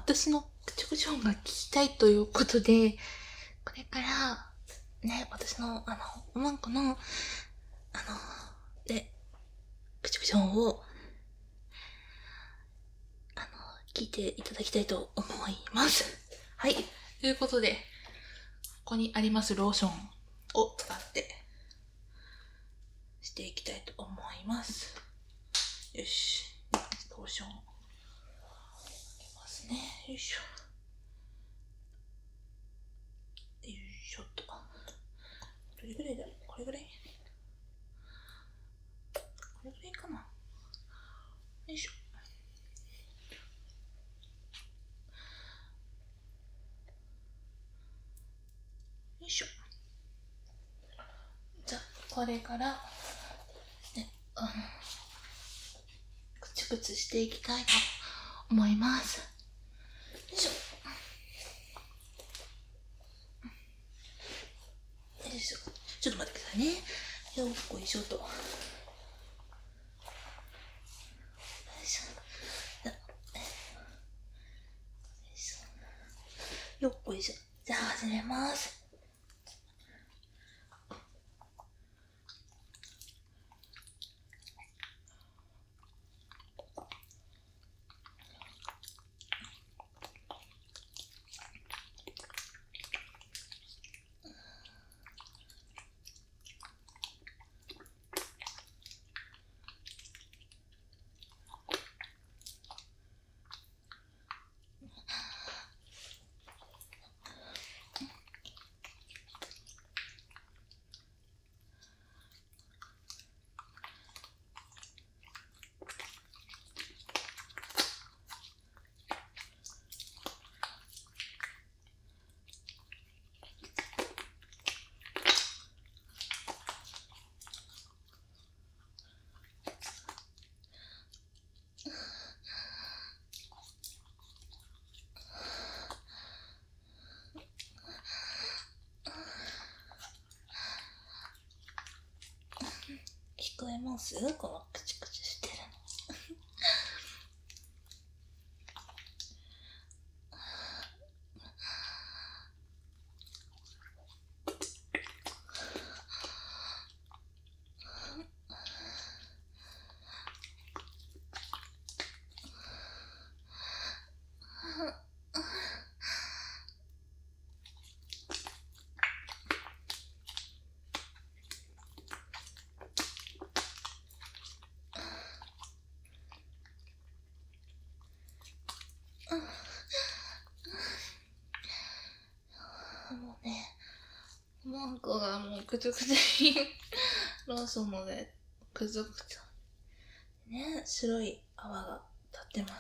私の口口音が聞きたいということで、これからね、私のワンコの口口音を聞いていただきたいと思います。はい、ということで、ここにありますローションを使ってしていきたいと思います。よし、ローションありますね。よいしょ。よいしょっと。どれぐらいだろう？これぐらい？これぐらいかな？よいしょ。よいしょ。じゃあ、これから、ね、くちくちしていきたいと思います。よいしょ。よいしょ。ちょっと待ってくださいね。よっこいしょと。よいしょ。よっこいしょ。じゃあ始めます。聞こえます？このクチクチしてるの。もうね、マンコがもうくちゅくちゅローソンのでくちゅくちゅね、白い泡が立ってます。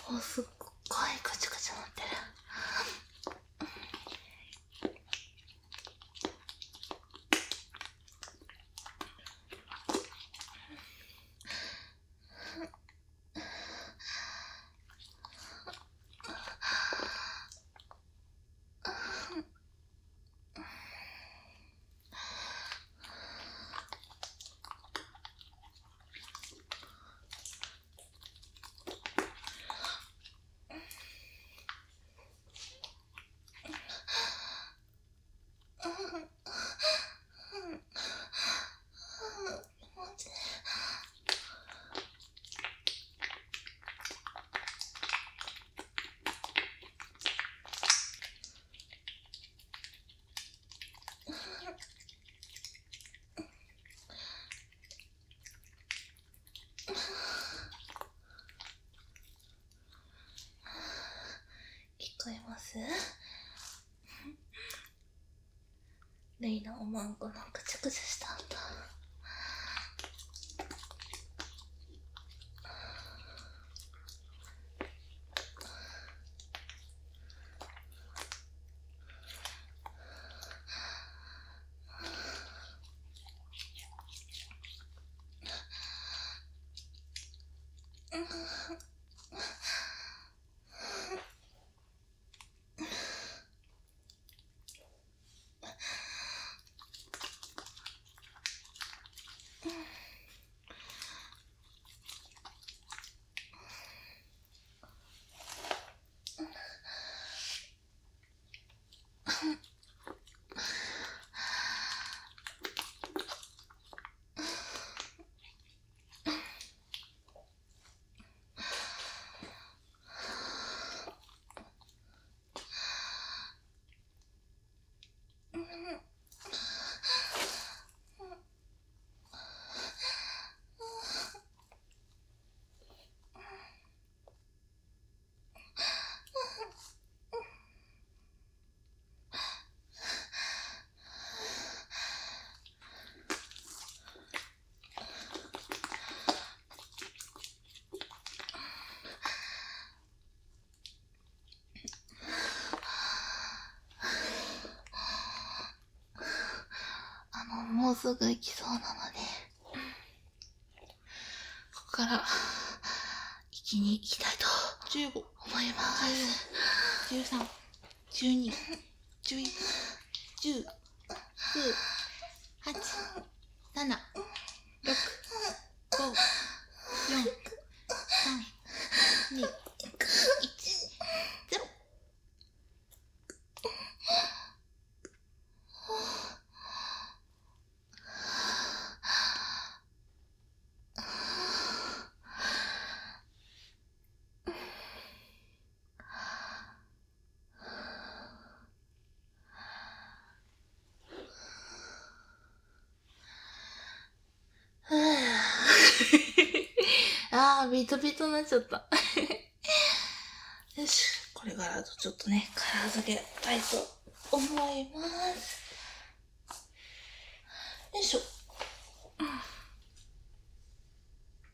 お、すっごいカチカチなってる。聞こえます？レイのおまんこのくちゃくちゃしたんだ。もうすぐ行きそうなので、ここから行きたいと思います。 13、12、11、10、9、8、7、6、5、4、3、2、1、0。 ビトビトになっちゃった。よし、これからちょっとね、片付けたいと思います。よいしょ。